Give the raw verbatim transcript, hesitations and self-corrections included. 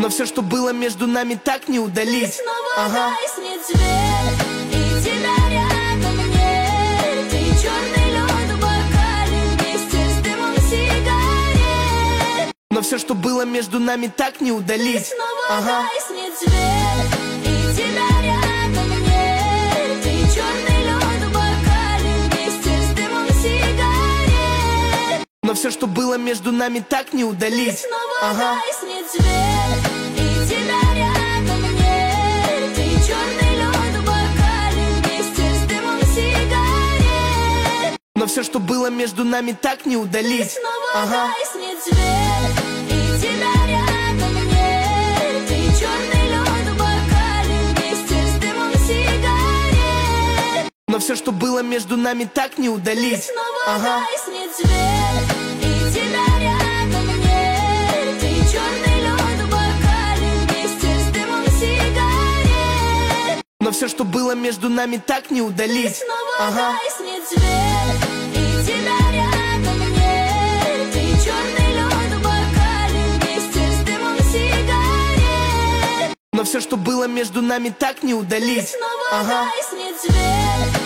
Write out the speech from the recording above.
Но все, что было между нами, так не удалить. И снова ага. гаснет свет, и тебя рядом нет. И черный лед в бокале вместе с дымом сигарет. Но все, что было между нами, так не удалить. И снова ага. гаснет свет, и тебя рядом нет. И черный лед в бокале вместе с дымом сигарет. Но все, что было между нами, так не удалить. И снова ага. гаснет свет, и тебя рядом нет. И черный лед в бокале вместе с дымом сигарет. Но все, что было между нами, так не удалить. И снова ага. гаснет свет, и тебя рядом нет. И черный лед в бокале вместе с дымом сигарет. Но все, что было между нами, так не удалить. И снова ага. гаснет свет, и тебя рядом нет. И черный лед в бокале вместе с дымом сигарет. Но все, что было между нами, так не удалить. И снова ага. гаснет свет, и тебя рядом нет. И черный лед в бокале вместе с дымом сигарет. Но все, что было между нами, так не удалить. И снова ага. гаснет свет,